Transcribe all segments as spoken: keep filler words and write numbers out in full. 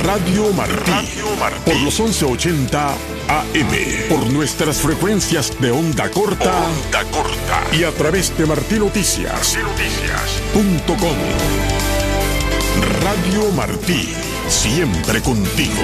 Radio Martí, Radio Martí, por los once ochenta A M, por nuestras frecuencias de onda corta, onda corta y a través de martí noticias punto com. Radio Martí, siempre contigo.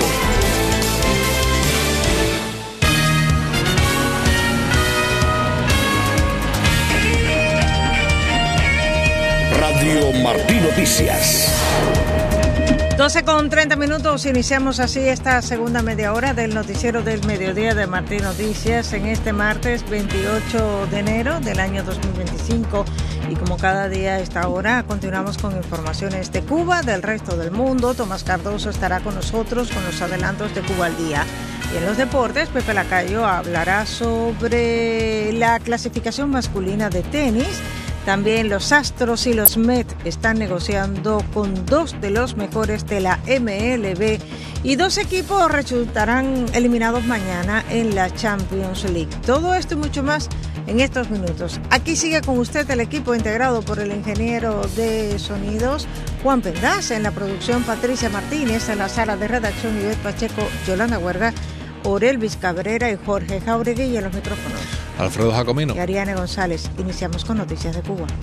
Radio Martí Noticias. doce con treinta minutos, iniciamos así esta segunda media hora del noticiero del mediodía de Martí Noticias en este martes veintiocho de enero del año dos mil veinticinco. Y como cada día a esta hora, continuamos con informaciones de Cuba, del resto del mundo. Tomás Cardoso estará con nosotros con los adelantos de Cuba al día. Y en los deportes, Pepe Lacayo hablará sobre la clasificación masculina de tenis. También los Astros y los Mets están negociando con dos de los mejores de la M L B y dos equipos resultarán eliminados mañana en la Champions League. Todo esto y mucho más en estos minutos. Aquí sigue con usted el equipo integrado por el ingeniero de sonidos Juan Pendaz, en la producción Patricia Martínez, en la sala de redacción Ivette Pacheco, Yolanda Huerga, Orelvis Cabrera y Jorge Jauregui, y en los micrófonos Alfredo Jacomino y Ariane González. Iniciamos con noticias de Cuba.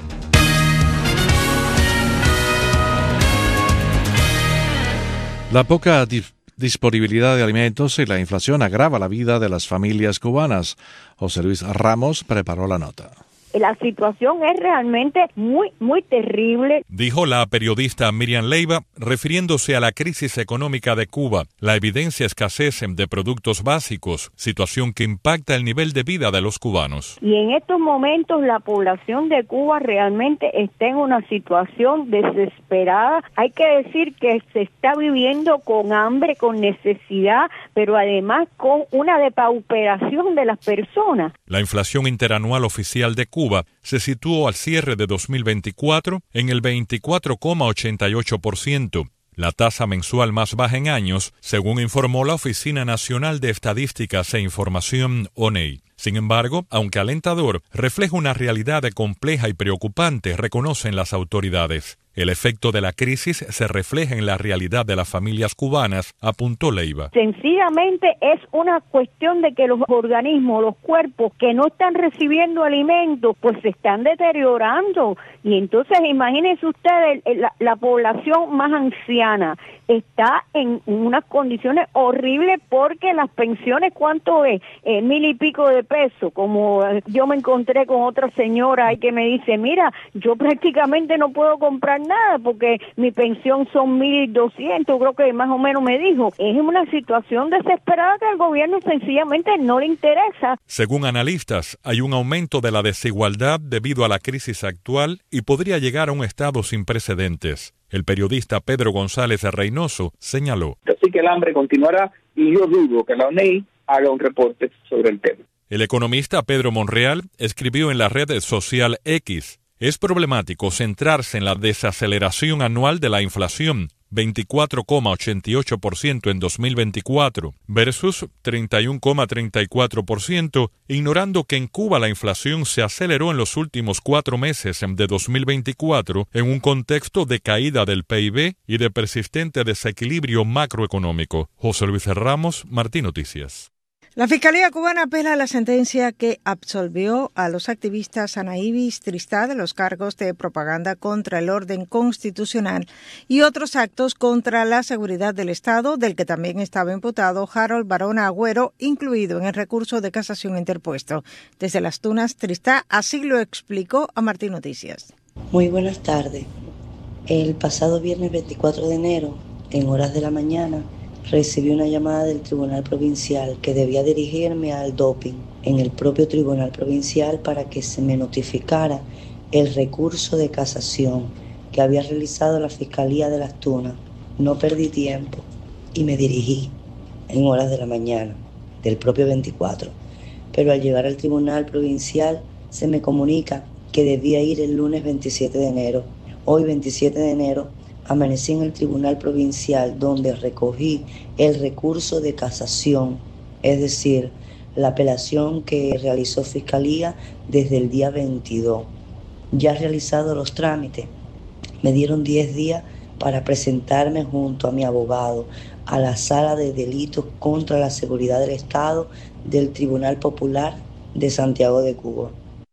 La poca di- disponibilidad de alimentos y la inflación agrava la vida de las familias cubanas. José Luis Ramos preparó la nota. La situación es realmente muy, muy terrible, dijo la periodista Miriam Leiva, refiriéndose a la crisis económica de Cuba, la evidencia escasez de productos básicos, situación que impacta el nivel de vida de los cubanos. Y en estos momentos la población de Cuba realmente está en una situación desesperada. Hay que decir que se está viviendo con hambre, con necesidad, pero además con una depauperación de las personas. La inflación interanual oficial de Cuba Cuba se situó al cierre de dos mil veinticuatro en el veinticuatro coma ochenta y ocho por ciento, la tasa mensual más baja en años, según informó la Oficina Nacional de Estadísticas e Información, O N E. Sin embargo, aunque alentador, refleja una realidad compleja y preocupante, reconocen las autoridades. El efecto de la crisis se refleja en la realidad de las familias cubanas, apuntó Leiva. Sencillamente es una cuestión de que los organismos, los cuerpos que no están recibiendo alimentos, pues se están deteriorando. Y entonces imagínense ustedes, la, la población más anciana está en unas condiciones horribles porque las pensiones, ¿cuánto es? Eh, mil y pico de pesos. Como yo me encontré con otra señora ahí que me dice, mira, yo prácticamente no puedo comprar nada porque mi pensión son mil doscientos, creo que más o menos me dijo. Es una situación desesperada que al gobierno sencillamente no le interesa. Según analistas, hay un aumento de la desigualdad debido a la crisis actual y podría llegar a un estado sin precedentes. El periodista Pedro González Reynoso señaló. Así que el hambre continuará y yo dudo que la O N E haga un reporte sobre el tema. El economista Pedro Monreal escribió en la red social X: es problemático centrarse en la desaceleración anual de la inflación, veinticuatro coma ochenta y ocho por ciento en dos mil veinticuatro versus treinta y uno coma treinta y cuatro por ciento, ignorando que en Cuba la inflación se aceleró en los últimos cuatro meses de dos mil veinticuatro en un contexto de caída del P I B y de persistente desequilibrio macroeconómico. José Luis Ramos, Martí Noticias. La Fiscalía cubana apela a la sentencia que absolvió a los activistas Ana Ibis Tristá de los cargos de propaganda contra el orden constitucional y otros actos contra la seguridad del Estado, del que también estaba imputado Harold Barona Agüero, incluido en el recurso de casación interpuesto. Desde Las Tunas, Tristá así lo explicó a Martí Noticias. Muy buenas tardes. El pasado viernes veinticuatro de enero, en horas de la mañana, recibí una llamada del Tribunal Provincial que debía dirigirme al doping en el propio Tribunal Provincial para que se me notificara el recurso de casación que había realizado la Fiscalía de Las Tunas. No perdí tiempo y me dirigí en horas de la mañana del propio veinticuatro, pero al llegar al Tribunal Provincial se me comunica que debía ir el lunes veintisiete de enero. Hoy, veintisiete de enero, amanecí en el Tribunal Provincial donde recogí el recurso de casación, es decir, la apelación que realizó Fiscalía desde el día veintidós. Ya realizado los trámites, me dieron diez días para presentarme junto a mi abogado a la Sala de Delitos contra la Seguridad del Estado del Tribunal Popular de Santiago de Cuba.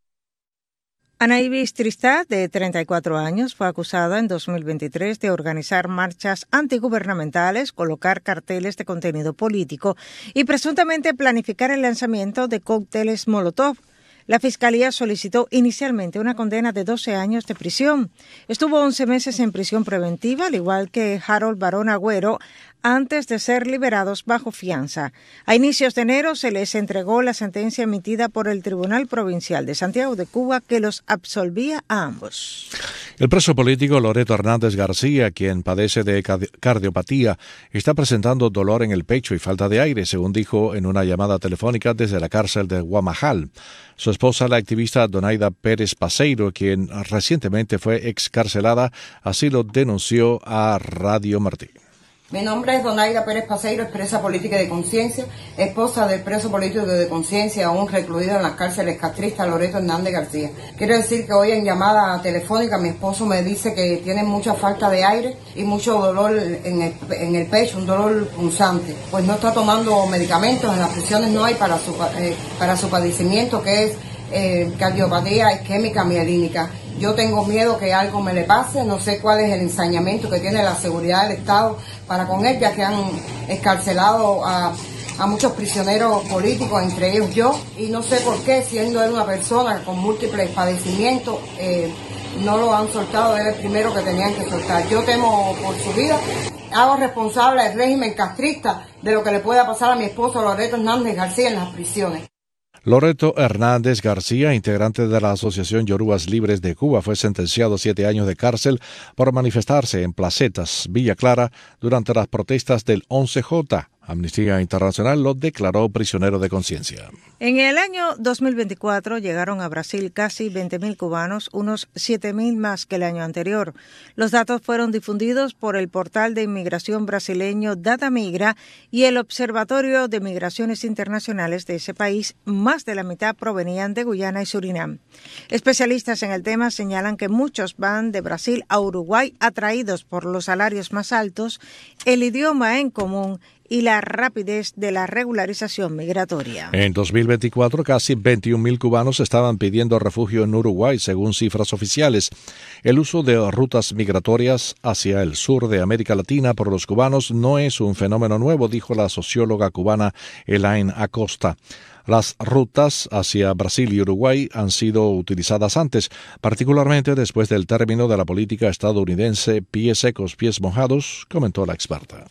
Ana Ibis Tristad, de treinta y cuatro años, fue acusada en dos mil veintitrés de organizar marchas antigubernamentales, colocar carteles de contenido político y presuntamente planificar el lanzamiento de cócteles Molotov. La Fiscalía solicitó inicialmente una condena de doce años de prisión. Estuvo once meses en prisión preventiva, al igual que Harold Barón Agüero, antes de ser liberados bajo fianza. A inicios de enero se les entregó la sentencia emitida por el Tribunal Provincial de Santiago de Cuba que los absolvía a ambos. El preso político Loreto Hernández García, quien padece de cardiopatía, está presentando dolor en el pecho y falta de aire, según dijo en una llamada telefónica desde la cárcel de Guamajal. Su esposa, la activista Donaida Pérez Paseiro, quien recientemente fue excarcelada, así lo denunció a Radio Martí. Mi nombre es Donaida Pérez Paseiro, expresa política de conciencia, esposa del preso político de conciencia aún recluido en las cárceles castristas Loreto Hernández García. Quiero decir que hoy en llamada telefónica mi esposo me dice que tiene mucha falta de aire y mucho dolor en el, en el pecho, un dolor punzante. Pues no está tomando medicamentos, en las prisiones no hay para su, eh, para su padecimiento, que es eh, cardiopatía isquémica mielínica. Yo tengo miedo que algo me le pase, no sé cuál es el ensañamiento que tiene la seguridad del Estado para con él, ya que han escarcelado a, a muchos prisioneros políticos, entre ellos yo, y no sé por qué, siendo él una persona con múltiples padecimientos, eh, no lo han soltado, él es el primero que tenían que soltar. Yo temo por su vida, hago responsable al régimen castrista de lo que le pueda pasar a mi esposo Loreto Hernández García en las prisiones. Loreto Hernández García, integrante de la Asociación Yorubas Libres de Cuba, fue sentenciado a siete años de cárcel por manifestarse en Placetas, Villa Clara, durante las protestas del once J. Amnistía Internacional lo declaró prisionero de conciencia. En el año dos mil veinticuatro llegaron a Brasil casi veinte mil cubanos, unos siete mil más que el año anterior. Los datos fueron difundidos por el portal de inmigración brasileño Datamigra y el Observatorio de Migraciones Internacionales de ese país. Más de la mitad provenían de Guyana y Surinam. Especialistas en el tema señalan que muchos van de Brasil a Uruguay atraídos por los salarios más altos, el idioma en común y la rapidez de la regularización migratoria. En dos mil veinticuatro, casi veintiún mil cubanos estaban pidiendo refugio en Uruguay, según cifras oficiales. El uso de rutas migratorias hacia el sur de América Latina por los cubanos no es un fenómeno nuevo, dijo la socióloga cubana Elaine Acosta. Las rutas hacia Brasil y Uruguay han sido utilizadas antes, particularmente después del término de la política estadounidense pies secos, pies mojados, comentó la experta.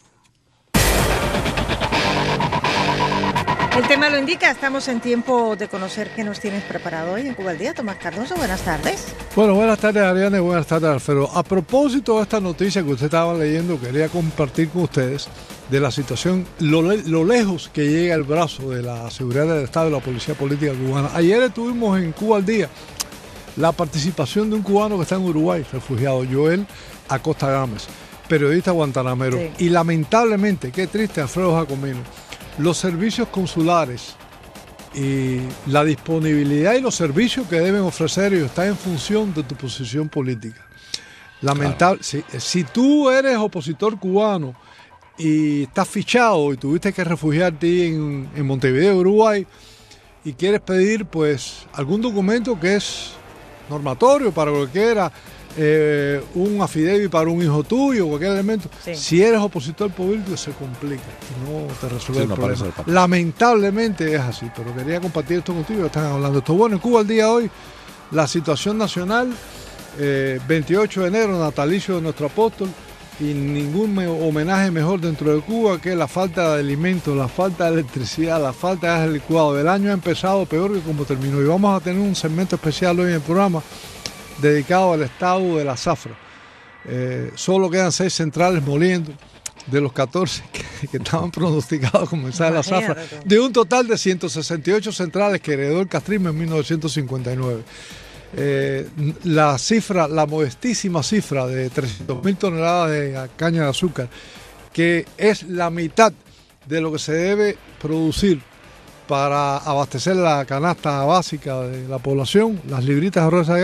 El tema lo indica, estamos en tiempo de conocer qué nos tienes preparado hoy en Cuba al Día. Tomás Cardoso, buenas tardes. Bueno, buenas tardes, Ariane, buenas tardes, Alfredo. A propósito de esta noticia que usted estaba leyendo, quería compartir con ustedes de la situación, lo, lo lejos que llega el brazo de la seguridad del Estado y la policía política cubana. Ayer estuvimos en Cuba al Día la participación de un cubano que está en Uruguay, refugiado, Joel Acosta Gámez, periodista guantanamero. Sí. Y lamentablemente, qué triste, Alfredo Jacomino, los servicios consulares y la disponibilidad y los servicios que deben ofrecer ellos están en función de tu posición política. Lamentable, claro. si, si tú eres opositor cubano y estás fichado y tuviste que refugiarte en, en Montevideo, Uruguay, y quieres pedir pues algún documento que es normatorio para cualquiera, Eh, un affidavit para un hijo tuyo, cualquier elemento, sí. Si eres opositor político se complica y no te resuelve sí, el no problema. El Lamentablemente es así, pero quería compartir esto contigo, están hablando de esto. Bueno, en Cuba el día de hoy, la situación nacional, eh, veintiocho de enero, natalicio de nuestro apóstol, y ningún me homenaje mejor dentro de Cuba que la falta de alimentos, la falta de electricidad, la falta de gas licuado. El año ha empezado peor que como terminó, y vamos a tener un segmento especial hoy en el programa dedicado al estado de la zafra. Eh, solo quedan seis centrales moliendo de los catorce que, que estaban pronosticados a comenzar la zafra, de un total de ciento sesenta y ocho centrales que heredó el castrismo en mil novecientos cincuenta y nueve. Eh, la cifra, la modestísima cifra de trescientas mil toneladas de caña de azúcar, que es la mitad de lo que se debe producir para abastecer la canasta básica de la población, las libritas de arroz allá,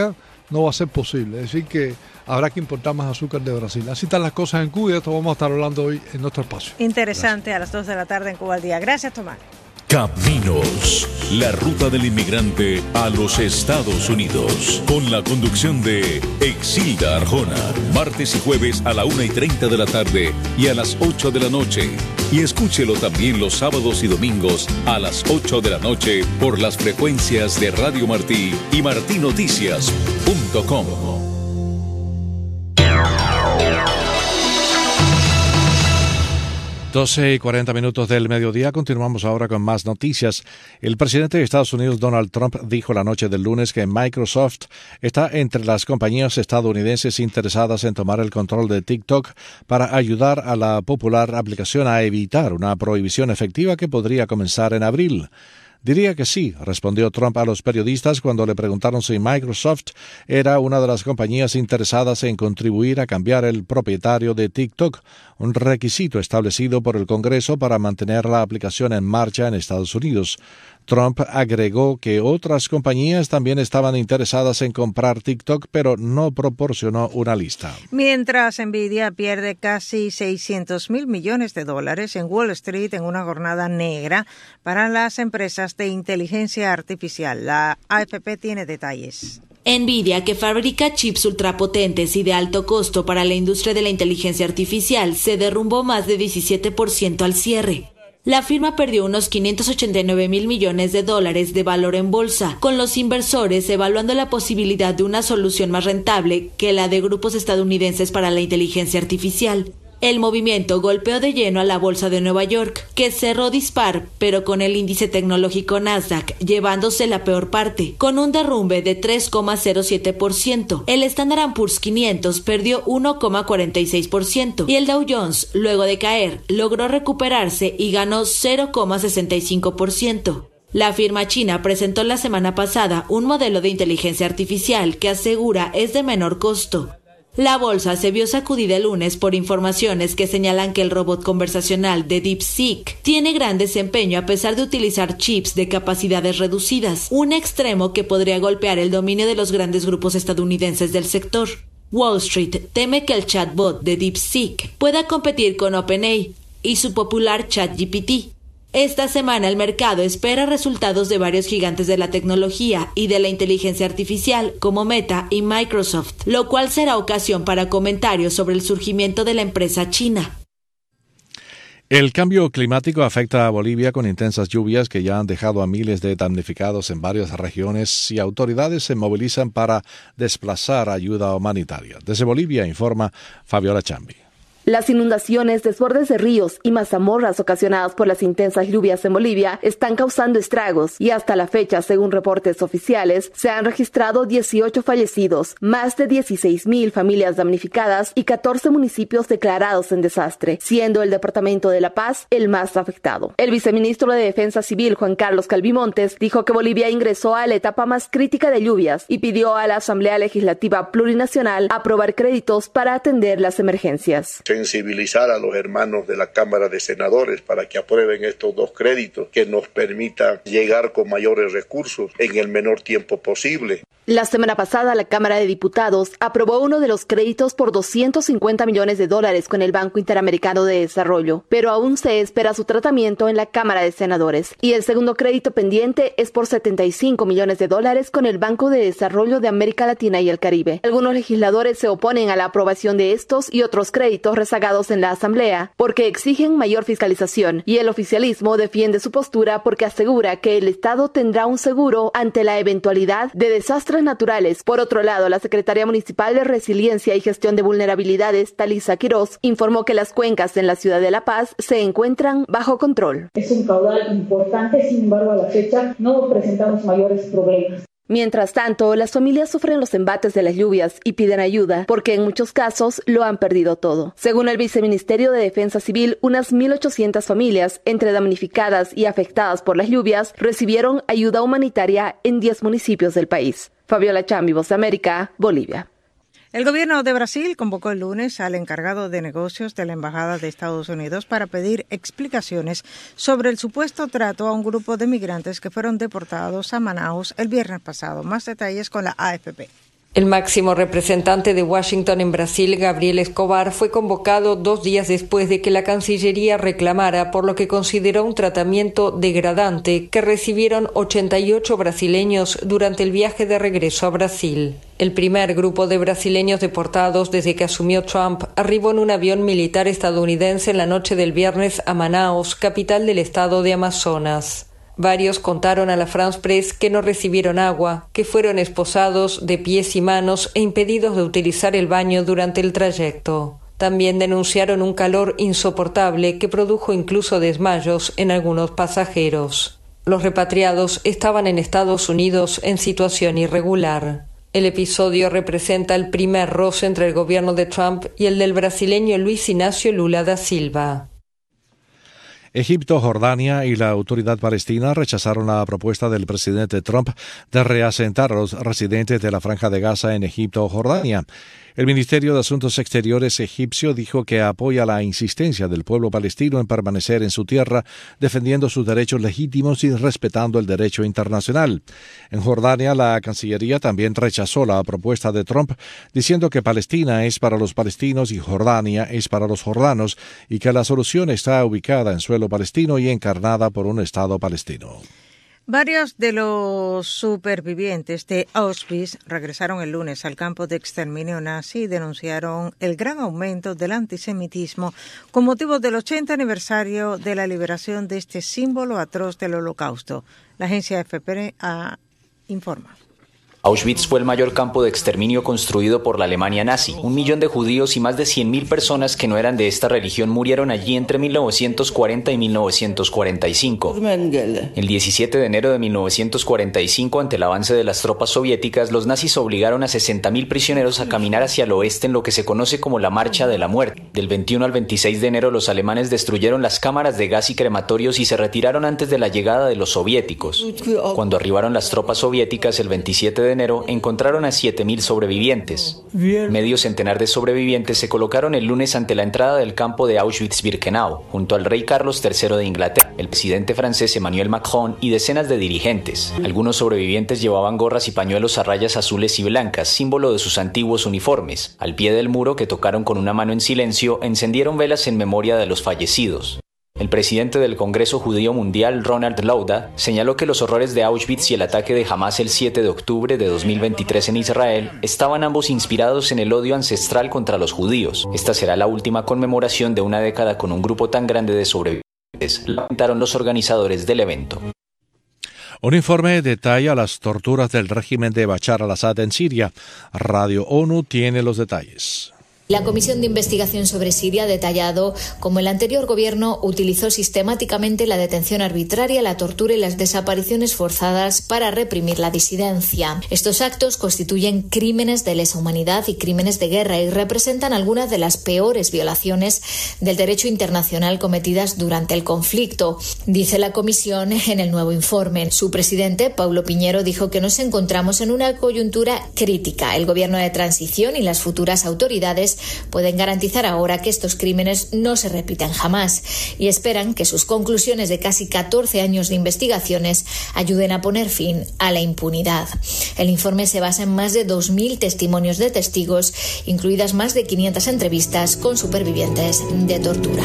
no va a ser posible. Es decir, que habrá que importar más azúcar de Brasil. Así están las cosas en Cuba y de esto vamos a estar hablando hoy en nuestro espacio. Interesante. Gracias. A las dos de la tarde en Cuba al Día. Gracias, Tomás. Caminos, la ruta del inmigrante a los Estados Unidos, con la conducción de Exilda Arjona, martes y jueves a la una y treinta de la tarde y a las ocho de la noche. Y escúchelo también los sábados y domingos a las ocho de la noche por las frecuencias de Radio Martí y martí noticias punto com. doce y cuarenta minutos del mediodía. Continuamos ahora con más noticias. El presidente de Estados Unidos, Donald Trump, dijo la noche del lunes que Microsoft está entre las compañías estadounidenses interesadas en tomar el control de TikTok para ayudar a la popular aplicación a evitar una prohibición efectiva que podría comenzar en abril. Diría que sí, respondió Trump a los periodistas cuando le preguntaron si Microsoft era una de las compañías interesadas en contribuir a cambiar el propietario de TikTok, un requisito establecido por el Congreso para mantener la aplicación en marcha en Estados Unidos. Trump agregó que otras compañías también estaban interesadas en comprar TikTok, pero no proporcionó una lista. Mientras Nvidia pierde casi seiscientos mil millones de dólares en Wall Street en una jornada negra para las empresas de inteligencia artificial. La A F P tiene detalles. Nvidia, que fabrica chips ultrapotentes y de alto costo para la industria de la inteligencia artificial, se derrumbó más de diecisiete por ciento al cierre. La firma perdió unos quinientos ochenta y nueve mil millones de dólares de valor en bolsa, con los inversores evaluando la posibilidad de una solución más rentable que la de grupos estadounidenses para la inteligencia artificial. El movimiento golpeó de lleno a la bolsa de Nueva York, que cerró dispar, pero con el índice tecnológico Nasdaq llevándose la peor parte, con un derrumbe de tres coma cero siete por ciento. El Standard and Poor's quinientos perdió uno coma cuarenta y seis por ciento y el Dow Jones, luego de caer, logró recuperarse y ganó cero coma sesenta y cinco por ciento. La firma china presentó la semana pasada un modelo de inteligencia artificial que asegura es de menor costo. La bolsa se vio sacudida el lunes por informaciones que señalan que el robot conversacional de DeepSeek tiene gran desempeño a pesar de utilizar chips de capacidades reducidas, un extremo que podría golpear el dominio de los grandes grupos estadounidenses del sector. Wall Street teme que el chatbot de DeepSeek pueda competir con OpenAI y su popular ChatGPT. Esta semana el mercado espera resultados de varios gigantes de la tecnología y de la inteligencia artificial como Meta y Microsoft, lo cual será ocasión para comentarios sobre el surgimiento de la empresa china. El cambio climático afecta a Bolivia con intensas lluvias que ya han dejado a miles de damnificados en varias regiones y autoridades se movilizan para desplazar ayuda humanitaria. Desde Bolivia informa Fabiola Chambi. Las inundaciones, desbordes de ríos y mazamorras ocasionadas por las intensas lluvias en Bolivia están causando estragos y hasta la fecha, según reportes oficiales, se han registrado dieciocho fallecidos, más de dieciséis mil familias damnificadas y catorce municipios declarados en desastre, siendo el departamento de La Paz el más afectado. El viceministro de Defensa Civil, Juan Carlos Calvimontes, dijo que Bolivia ingresó a la etapa más crítica de lluvias y pidió a la Asamblea Legislativa Plurinacional aprobar créditos para atender las emergencias. Sensibilizar a los hermanos de la Cámara de Senadores para que aprueben estos dos créditos que nos permita llegar con mayores recursos en el menor tiempo posible. La semana pasada, la Cámara de Diputados aprobó uno de los créditos por doscientos cincuenta millones de dólares con el Banco Interamericano de Desarrollo, pero aún se espera su tratamiento en la Cámara de Senadores. Y el segundo crédito pendiente es por setenta y cinco millones de dólares con el Banco de Desarrollo de América Latina y el Caribe. Algunos legisladores se oponen a la aprobación de estos y otros créditos rezagados en la Asamblea porque exigen mayor fiscalización y el oficialismo defiende su postura porque asegura que el Estado tendrá un seguro ante la eventualidad de desastres naturales. Por otro lado, la secretaria municipal de Resiliencia y Gestión de Vulnerabilidades, Talisa Quiroz, informó que las cuencas en la ciudad de La Paz se encuentran bajo control. Es un caudal importante, sin embargo, a la fecha no presentamos mayores problemas. Mientras tanto, las familias sufren los embates de las lluvias y piden ayuda porque en muchos casos lo han perdido todo. Según el Viceministerio de Defensa Civil, unas mil ochocientas familias, entre damnificadas y afectadas por las lluvias, recibieron ayuda humanitaria en diez municipios del país. Fabiola Chambi, Voz de América, Bolivia. El gobierno de Brasil convocó el lunes al encargado de negocios de la Embajada de Estados Unidos para pedir explicaciones sobre el supuesto trato a un grupo de migrantes que fueron deportados a Manaus el viernes pasado. Más detalles con la A F P. El máximo representante de Washington en Brasil, Gabriel Escobar, fue convocado dos días después de que la Cancillería reclamara por lo que consideró un tratamiento degradante que recibieron ochenta y ocho brasileños durante el viaje de regreso a Brasil. El primer grupo de brasileños deportados desde que asumió Trump arribó en un avión militar estadounidense en la noche del viernes a Manaus, capital del estado de Amazonas. Varios contaron a la France Press que no recibieron agua, que fueron esposados de pies y manos e impedidos de utilizar el baño durante el trayecto. También denunciaron un calor insoportable que produjo incluso desmayos en algunos pasajeros. Los repatriados estaban en Estados Unidos en situación irregular. El episodio representa el primer roce entre el gobierno de Trump y el del brasileño Luis Ignacio Lula da Silva. Egipto, Jordania y la autoridad palestina rechazaron la propuesta del presidente Trump de reasentar a los residentes de la Franja de Gaza en Egipto o Jordania. El Ministerio de Asuntos Exteriores egipcio dijo que apoya la insistencia del pueblo palestino en permanecer en su tierra, defendiendo sus derechos legítimos y respetando el derecho internacional. En Jordania, la Cancillería también rechazó la propuesta de Trump, diciendo que Palestina es para los palestinos y Jordania es para los jordanos, y que la solución está ubicada en suelo palestino y encarnada por un Estado palestino. Varios de los supervivientes de Auschwitz regresaron el lunes al campo de exterminio nazi y denunciaron el gran aumento del antisemitismo con motivo del ochenta aniversario de la liberación de este símbolo atroz del Holocausto. La agencia A F P uh, informa. Auschwitz fue el mayor campo de exterminio construido por la Alemania nazi. Un millón de judíos y más de cien mil personas que no eran de esta religión murieron allí entre mil novecientos cuarenta y mil novecientos cuarenta y cinco. El diecisiete de enero de mil novecientos cuarenta y cinco, ante el avance de las tropas soviéticas, los nazis obligaron a sesenta mil prisioneros a caminar hacia el oeste en lo que se conoce como la Marcha de la Muerte. Del veintiuno al veintiséis de enero, los alemanes destruyeron las cámaras de gas y crematorios y se retiraron antes de la llegada de los soviéticos. Cuando arribaron las tropas soviéticas el veintisiete de enero, encontraron a siete mil sobrevivientes. Medio centenar de sobrevivientes se colocaron el lunes ante la entrada del campo de Auschwitz-Birkenau, junto al rey Carlos tercero de Inglaterra, el presidente francés Emmanuel Macron y decenas de dirigentes. Algunos sobrevivientes llevaban gorras y pañuelos a rayas azules y blancas, símbolo de sus antiguos uniformes. Al pie del muro, que tocaron con una mano en silencio, encendieron velas en memoria de los fallecidos. El presidente del Congreso Judío Mundial, Ronald Lauda, señaló que los horrores de Auschwitz y el ataque de Hamás el siete de octubre de dos mil veintitrés en Israel estaban ambos inspirados en el odio ancestral contra los judíos. Esta será la última conmemoración de una década con un grupo tan grande de sobrevivientes, lamentaron los organizadores del evento. Un informe detalla las torturas del régimen de Bashar al-Assad en Siria. Radio ONU tiene los detalles. La Comisión de Investigación sobre Siria ha detallado cómo el anterior gobierno utilizó sistemáticamente la detención arbitraria, la tortura y las desapariciones forzadas para reprimir la disidencia. Estos actos constituyen crímenes de lesa humanidad y crímenes de guerra y representan algunas de las peores violaciones del derecho internacional cometidas durante el conflicto, dice la Comisión en el nuevo informe. Su presidente, Paulo Piñero, dijo que nos encontramos en una coyuntura crítica. El gobierno de transición y las futuras autoridades pueden garantizar ahora que estos crímenes no se repitan jamás y esperan que sus conclusiones de casi catorce años de investigaciones ayuden a poner fin a la impunidad. El informe se basa en más de dos mil testimonios de testigos, incluidas más de quinientas entrevistas con supervivientes de tortura.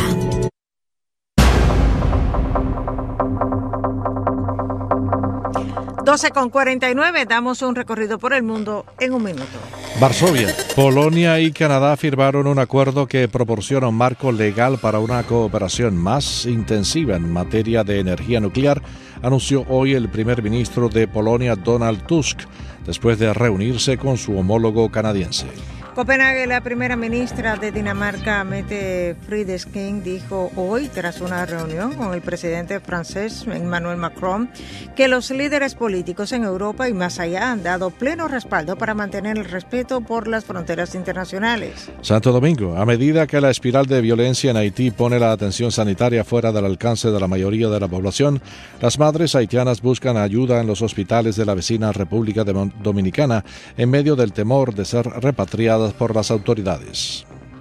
doce con cuarenta y nueve, damos un recorrido por el mundo en un minuto. Varsovia, Polonia y Canadá firmaron un acuerdo que proporciona un marco legal para una cooperación más intensiva en materia de energía nuclear, anunció hoy el primer ministro de Polonia, Donald Tusk, después de reunirse con su homólogo canadiense. Copenhague, la primera ministra de Dinamarca, Mette Frederiksen, dijo hoy, tras una reunión con el presidente francés Emmanuel Macron, que los líderes políticos en Europa y más allá han dado pleno respaldo para mantener el respeto por las fronteras internacionales. Santo Domingo, a medida que la espiral de violencia en Haití pone la atención sanitaria fuera del alcance de la mayoría de la población, las madres haitianas buscan ayuda en los hospitales de la vecina República Dominicana en medio del temor de ser repatriadas por las autoridades.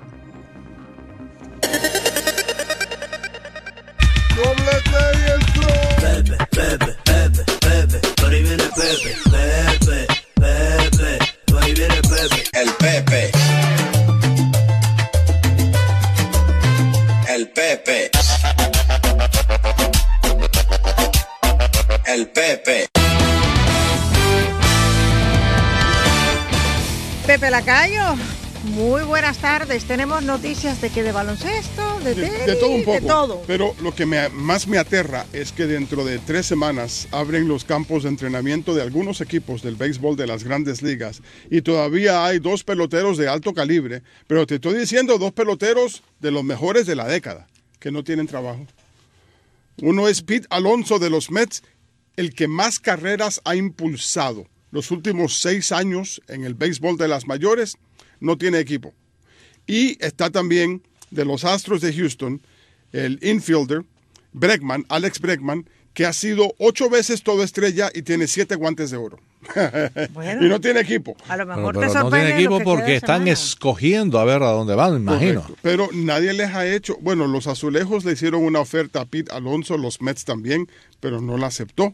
Pepe, Pepe, Pepe, Pepe, por ahí viene Pepe, Pepe, Pepe, por ahí viene Pepe. Pepe Lacayo, muy buenas tardes. Tenemos noticias de que de baloncesto, de tenis, de, de todo un poco. De todo. Pero lo que me, más me aterra es que dentro de tres semanas abren los campos de entrenamiento de algunos equipos del béisbol de las grandes ligas y todavía hay dos peloteros de alto calibre, pero te estoy diciendo dos peloteros de los mejores de la década que no tienen trabajo. Uno es Pete Alonso de los Mets, el que más carreras ha impulsado los últimos seis años en el béisbol de las mayores, no tiene equipo. Y está también de los Astros de Houston, el infielder Bregman, Alex Bregman, que ha sido ocho veces todo estrella y tiene siete guantes de oro. Bueno, y no tiene equipo. A lo mejor pero, pero te no tiene equipo porque están semana. escogiendo a ver a dónde van, me imagino. Correcto. Pero nadie les ha hecho. Bueno, los Azulejos le hicieron una oferta a Pete Alonso, los Mets también, pero no la aceptó.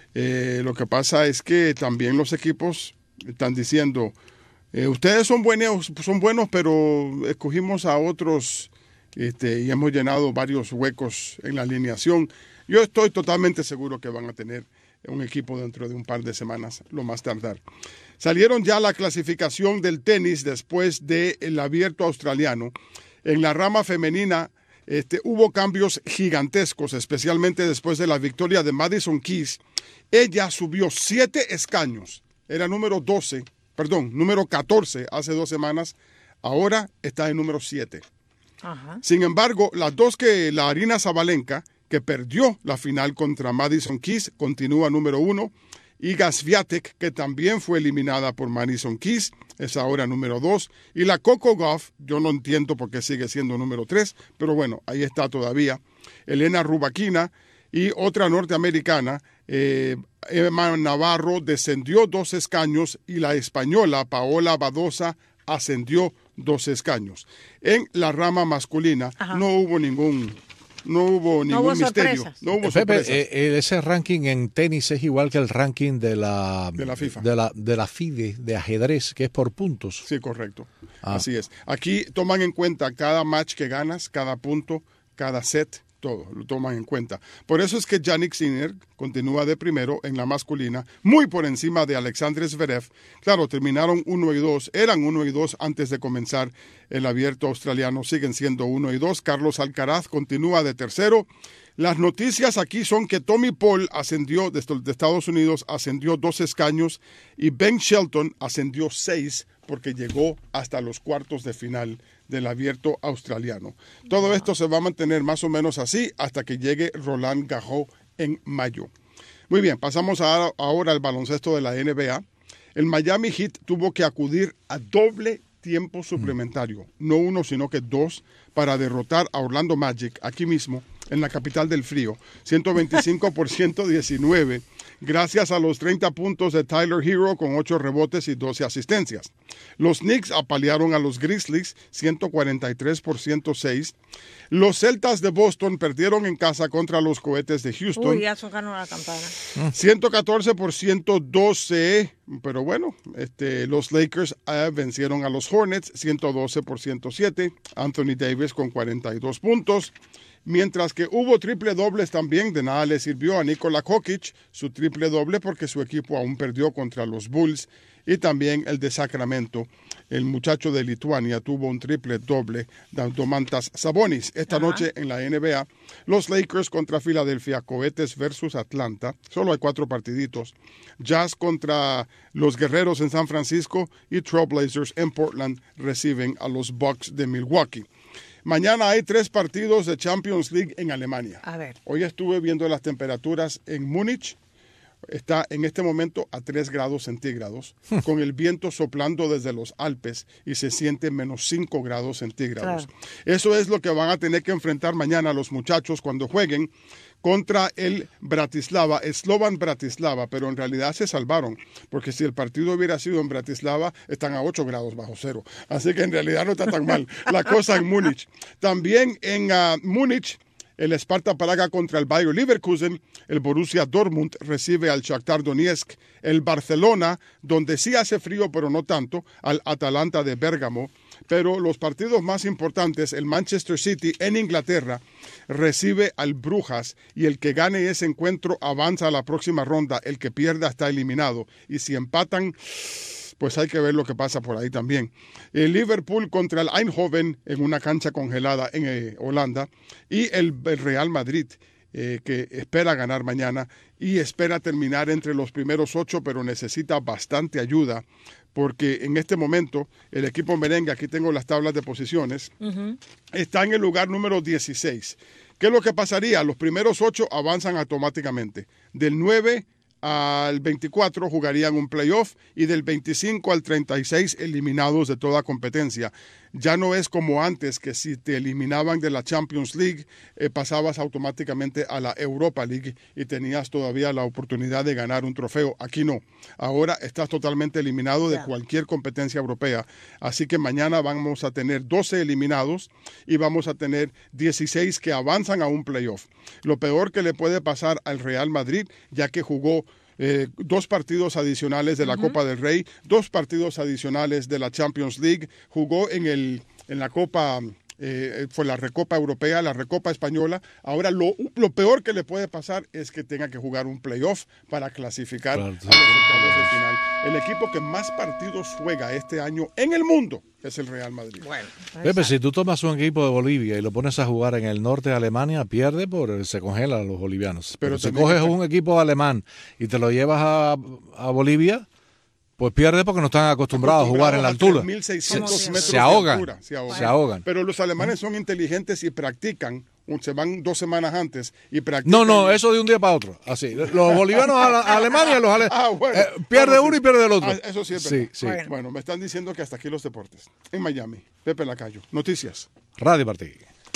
Eh, lo que pasa es que también los equipos están diciendo, eh, ustedes son buenos, son buenos, pero escogimos a otros este, y hemos llenado varios huecos en la alineación. Yo estoy totalmente seguro que van a tener un equipo dentro de un par de semanas, lo más tardar. Salieron ya la clasificación del tenis después del abierto australiano. En la rama femenina este, hubo cambios gigantescos, especialmente después de la victoria de Madison Keys. Ella subió siete escaños, era número doce, perdón, número catorce hace dos semanas, ahora está en número siete. Ajá. Sin embargo, las dos que la Aryna Sabalenka, que perdió la final contra Madison Keys, continúa número uno, y Iga Swiatek, que también fue eliminada por Madison Keys, es ahora número dos, y la Coco Gauff, yo no entiendo por qué sigue siendo número tres, pero bueno, ahí está todavía, Elena Rybakina, y otra norteamericana, eh, Emma Navarro, descendió dos escaños, y la española Paola Badosa ascendió dos escaños. En la rama masculina Ajá. no hubo ningún... No hubo ningún no hubo misterio. No hubo Pepe, eh, ese ranking en tenis es igual que el ranking de la, de la FIFA. De la, de la FIDE, de ajedrez, que es por puntos. Sí, correcto. Ah. Así es. Aquí toman en cuenta cada match que ganas, cada punto, cada set, todo lo toman en cuenta. Por eso es que Jannik Sinner continúa de primero en la masculina, muy por encima de Alexander Zverev. Claro, terminaron uno y dos, eran uno y dos antes de comenzar el abierto australiano, siguen siendo uno y dos. Carlos Alcaraz continúa de tercero. Las noticias aquí son que Tommy Paul ascendió de Estados Unidos, ascendió dos escaños y Ben Shelton ascendió seis porque llegó hasta los cuartos de final del abierto australiano. Todo esto se va a mantener más o menos así hasta que llegue Roland Garros en mayo. Muy bien, pasamos a, ahora al baloncesto de la N B A. El Miami Heat tuvo que acudir a doble tiempo suplementario, no uno sino que dos, para derrotar a Orlando Magic aquí mismo en la capital del frío, ciento veinticinco por ciento diecinueve, gracias a los treinta puntos de Tyler Hero con ocho rebotes y doce asistencias. Los Knicks apalearon a los Grizzlies ciento cuarenta y tres por ciento seis. Los Celtas de Boston perdieron en casa contra los Cohetes de Houston. Uy, ya tocaron la campana. ciento catorce por ciento doce, pero bueno, este, los Lakers eh, vencieron a los Hornets ciento doce por ciento siete. Anthony Davis con cuarenta y dos puntos. Mientras que hubo triple dobles también, de nada le sirvió a Nikola Jokic su triple doble porque su equipo aún perdió contra los Bulls, y también el de Sacramento, el muchacho de Lituania, tuvo un triple doble, Domantas Sabonis. Esta Ajá. noche en la N B A, los Lakers contra Filadelfia, Cohetes versus Atlanta, solo hay cuatro partiditos, Jazz contra los Guerreros en San Francisco y Trailblazers en Portland reciben a los Bucks de Milwaukee. Mañana hay tres partidos de Champions League en Alemania. A ver. Hoy estuve viendo las temperaturas en Múnich. Está en este momento a tres grados centígrados, con el viento soplando desde los Alpes y se siente menos cinco grados centígrados. Claro. Eso es lo que van a tener que enfrentar mañana los muchachos cuando jueguen contra el Bratislava, Slovan Bratislava, pero en realidad se salvaron, porque si el partido hubiera sido en Bratislava, están a ocho grados bajo cero. Así que en realidad no está tan mal la cosa en Múnich. También en uh, Múnich, el Sparta Praga contra el Bayer Leverkusen, el Borussia Dortmund recibe al Shakhtar Donetsk, el Barcelona, donde sí hace frío pero no tanto, al Atalanta de Bérgamo, Pero los partidos más importantes, el Manchester City en Inglaterra recibe al Brujas y el que gane ese encuentro avanza a la próxima ronda, el que pierda está eliminado. Y si empatan, pues hay que ver lo que pasa por ahí también. El Liverpool contra el Eindhoven en una cancha congelada en eh, Holanda y el, el Real Madrid eh, que espera ganar mañana y espera terminar entre los primeros ocho, pero necesita bastante ayuda porque en este momento el equipo merengue, aquí tengo las tablas de posiciones, uh-huh. está en el lugar número dieciséis. ¿Qué es lo que pasaría? Los primeros ocho avanzan automáticamente. Del nueve al veinticuatro jugarían un playoff y del veinticinco al treinta y seis eliminados de toda competencia. Ya no es como antes, que si te eliminaban de la Champions League, eh, pasabas automáticamente a la Europa League y tenías todavía la oportunidad de ganar un trofeo. Aquí no. Ahora estás totalmente eliminado de yeah. cualquier competencia europea. Así que mañana vamos a tener doce eliminados y vamos a tener dieciséis que avanzan a un playoff. Lo peor que le puede pasar al Real Madrid, ya que jugó Eh, dos partidos adicionales de la uh-huh. Copa del Rey, dos partidos adicionales de la Champions League, jugó en, el, en la Copa, eh, fue la Recopa Europea, la Recopa Española. Ahora lo, lo peor que le puede pasar es que tenga que jugar un playoff para clasificar claro, sí. a los octavos de final. El equipo que más partidos juega este año en el mundo es el Real Madrid. Bueno, Pepe, si tú tomas un equipo de Bolivia y lo pones a jugar en el norte de Alemania, pierde porque se congelan los bolivianos. Pero, Pero si coges un equipo alemán y te lo llevas a, a Bolivia, pues pierde porque no están acostumbrados a jugar en la altura. mil seiscientos metros se ahogan, de altura, se ahogan. Se ahogan. Pero los alemanes son inteligentes y practican. Se van dos semanas antes y practican. No, no, eso de un día para otro. Así. Los bolivianos a, la, a Alemania, los ale... ah, bueno, eh, pierde bueno, uno sí. y pierde el otro. Ah, eso sí es verdad. Sí, sí. Bueno. bueno, me están diciendo que hasta aquí los deportes. En Miami, Pepe Lacayo. Noticias. Radio Martí.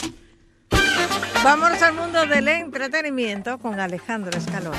Vámonos al mundo del entretenimiento con Alejandro Escalona.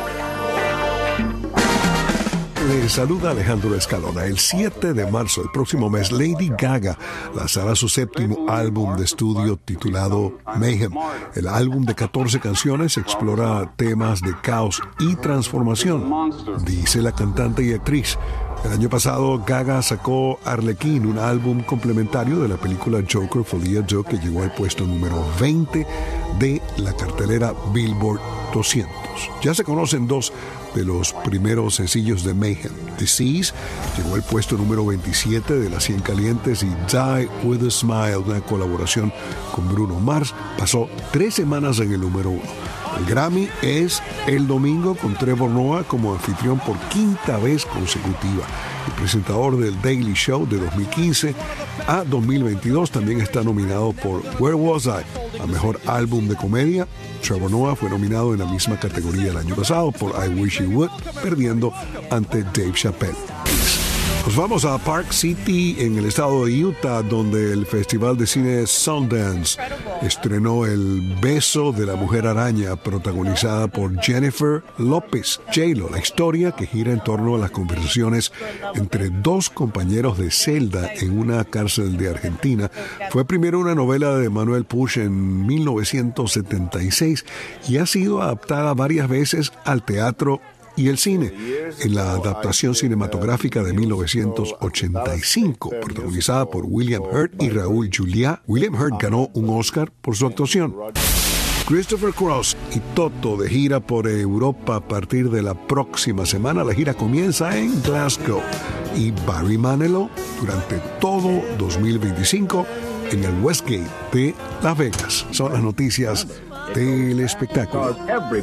Le saluda Alejandro Escalona. El siete de marzo, el próximo mes, Lady Gaga lanzará su séptimo álbum de estudio titulado Mayhem. El álbum de catorce canciones explora temas de caos y transformación, dice la cantante y actriz. El año pasado, Gaga sacó Arlequín, un álbum complementario de la película Joker Folia Joe, que llegó al puesto número veinte de la cartelera Billboard doscientos. Ya se conocen dos de los primeros sencillos de Mayhem. Disease llegó al puesto número veintisiete de las cien calientes y Die With A Smile, una colaboración con Bruno Mars, pasó tres semanas en el número uno. El Grammy es el domingo con Trevor Noah como anfitrión por quinta vez consecutiva. El presentador del Daily Show de dos mil quince a dos mil veintidós también está nominado por Where Was I? A mejor álbum de comedia. Trevor Noah fue nominado en la misma categoría el año pasado por I Wish You Would, perdiendo ante Dave Chappelle. Nos vamos a Park City, en el estado de Utah, donde el Festival de Cine Sundance estrenó El Beso de la Mujer Araña, protagonizada por Jennifer López, J-Lo, la historia que gira en torno a las conversaciones entre dos compañeros de celda en una cárcel de Argentina. Fue primero una novela de Manuel Puig en mil novecientos setenta y seis y ha sido adaptada varias veces al teatro y el cine, en la adaptación cinematográfica de mil novecientos ochenta y cinco, protagonizada por William Hurt y Raúl Juliá. William Hurt ganó un Oscar por su actuación. Christopher Cross y Toto de gira por Europa a partir de la próxima semana. La gira comienza en Glasgow y Barry Manilow durante todo dos mil veinticinco en el Westgate de Las Vegas. Son las noticias del espectáculo.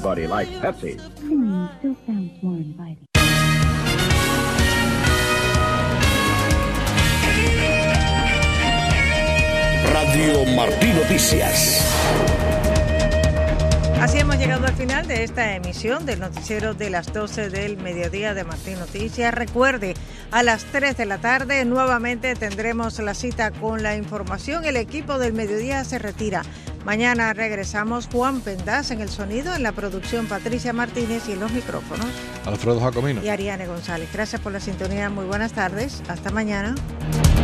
Radio Martí Noticias. Así hemos llegado al final de esta emisión del noticiero de las doce del mediodía de Martí Noticias. Recuerde, a las tres de la tarde nuevamente tendremos la cita con la información. El equipo del mediodía se retira. Mañana regresamos. Juan Pendaz en el sonido, en la producción Patricia Martínez y en los micrófonos Alfredo Jacomino y Ariane González. Gracias por la sintonía. Muy buenas tardes. Hasta mañana.